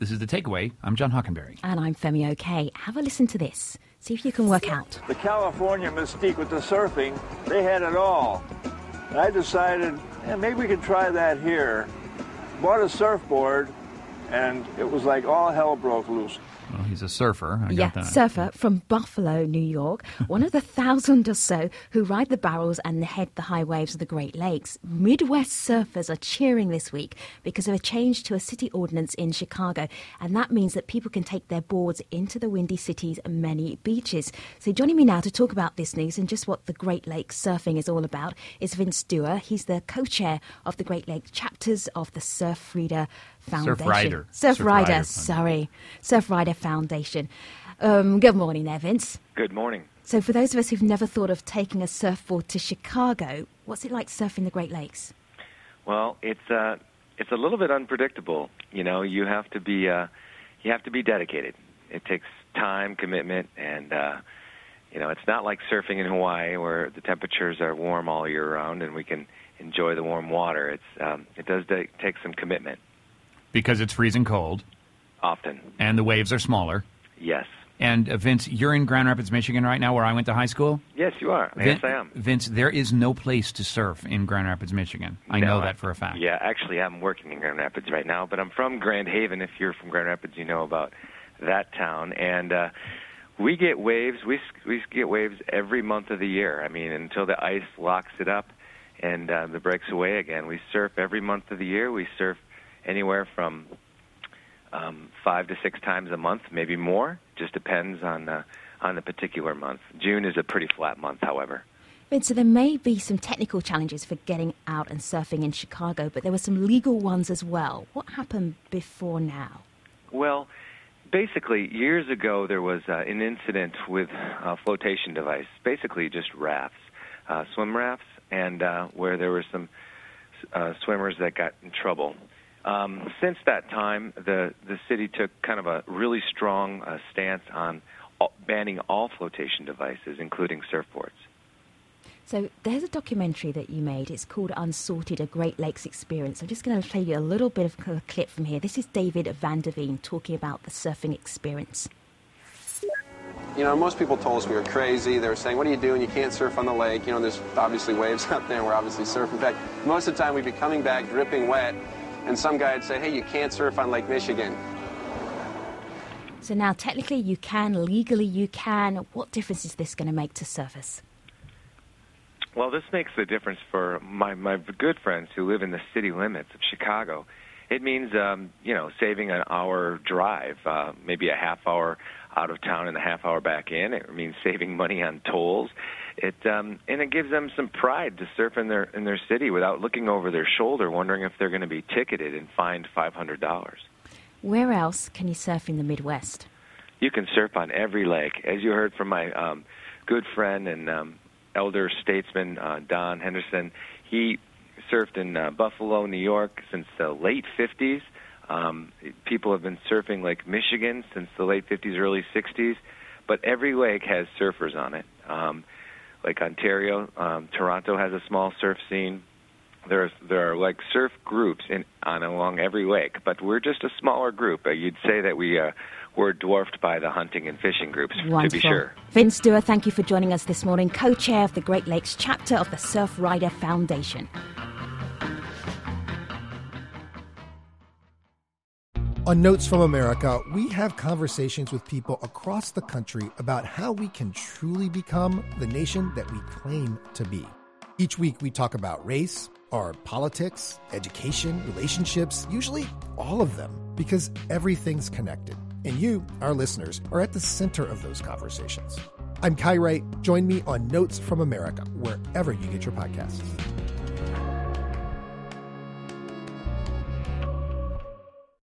This is The Takeaway. I'm John Hockenberry. And I'm Femi Oke. Have a listen to this. See if you can work out. The California mystique with the surfing, they had it all. And I decided, maybe we could try that here. Bought a surfboard, and it was like all hell broke loose. Well, he's a surfer. I got that. Surfer from Buffalo, New York, one of the 1,000 or so who ride the barrels and head the high waves of the Great Lakes. Midwest surfers are cheering this week because of a change to a city ordinance in Chicago, and that means that people can take their boards into the Windy City's many beaches. So joining me now to talk about this news and just what the Great Lakes surfing is all about is Vince Dewar. He's the co-chair of the Great Lakes chapters of the Surfrider Foundation. Surfrider Foundation. Good morning there, Vince. Good morning. So for those of us who've never thought of taking a surfboard to Chicago, what's it like surfing the Great Lakes? Well, it's a little bit unpredictable. You know, you have to be dedicated. It takes time, commitment, and it's not like surfing in Hawaii where the temperatures are warm all year round and we can enjoy the warm water. It does take some commitment. Because it's freezing cold. Often. And the waves are smaller. Yes. And Vince, you're in Grand Rapids, Michigan right now where I went to high school? Yes, you are. Yes, I am. Vince, there is no place to surf in Grand Rapids, Michigan. I know that for a fact. Yeah, actually, I'm working in Grand Rapids right now, but I'm from Grand Haven. If you're from Grand Rapids, you know about that town. And we get waves. We get waves every month of the year. I mean, until the ice locks it up and the breaks away again. We surf every month of the year. We surf anywhere from 5 to 6 times a month, maybe more. Just depends on the particular month. June is a pretty flat month, however. Vince, so there may be some technical challenges for getting out and surfing in Chicago, but there were some legal ones as well. What happened before now? Well, basically, years ago there was an incident with a flotation device, basically just rafts, swim rafts, and where there were some swimmers that got in trouble. Since that time, the city took kind of a really strong stance on banning all flotation devices, including surfboards. So there's a documentary that you made. It's called Unsorted, A Great Lakes Experience. I'm just going to play you a little bit of a clip from here. This is David Van Der Veen talking about the surfing experience. You know, most people told us we were crazy. They were saying, what are you doing? You can't surf on the lake. You know, there's obviously waves out there, and we're obviously surfing. In fact, most of the time we'd be coming back dripping wet, and some guy would say, hey, you can't surf on Lake Michigan. So now, technically, you can. Legally, you can. What difference is this going to make to surfers? Well, this makes the difference for my good friends who live in the city limits of Chicago. It means, saving an hour drive, maybe a half hour out of town and a half hour back in. It means saving money on tolls. And it gives them some pride to surf in their city without looking over their shoulder, wondering if they're going to be ticketed and fined $500. Where else can you surf in the Midwest? You can surf on every lake. As you heard from my good friend and elder statesman, Don Henderson, he surfed in Buffalo, New York since the late 50s. People have been surfing Lake Michigan since the late 50s, early 60s. But every lake has surfers on it. Like Ontario, Toronto has a small surf scene. There are like surf groups along every lake, but we're just a smaller group. You'd say that we're dwarfed by the hunting and fishing groups, Wonderful. To be sure. Vince Dewar, thank you for joining us this morning, co-chair of the Great Lakes chapter of the Surfrider Foundation. On Notes from America, we have conversations with people across the country about how we can truly become the nation that we claim to be. Each week we talk about race, our politics, education, relationships, usually all of them, because everything's connected. And you, our listeners, are at the center of those conversations. I'm Kai Wright. Join me on Notes from America, wherever you get your podcasts.